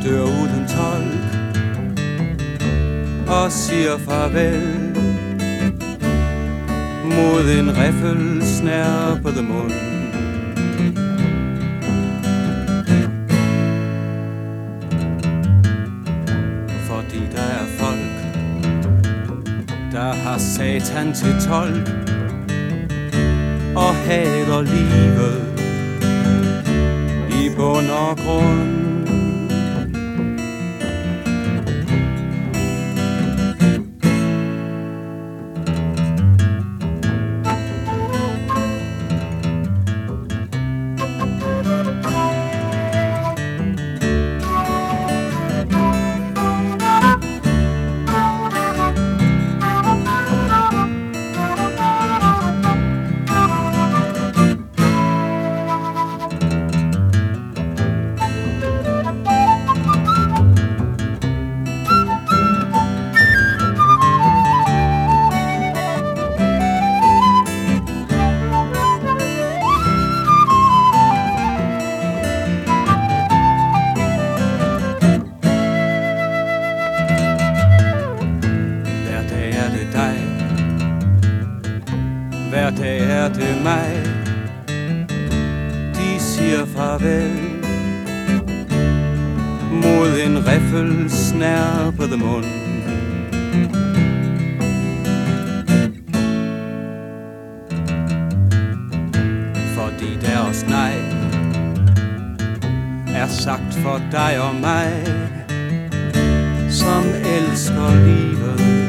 dør uden tolk og siger farvel mod en riffelsnærpet mund. Fordi der er folk, der har Satan til tolk og hader livet i bund og grund. Hver dag er det mig, de siger farvel mod en riffelsnærpet mund. Fordi deres nej er sagt for dig og mig, som elsker livet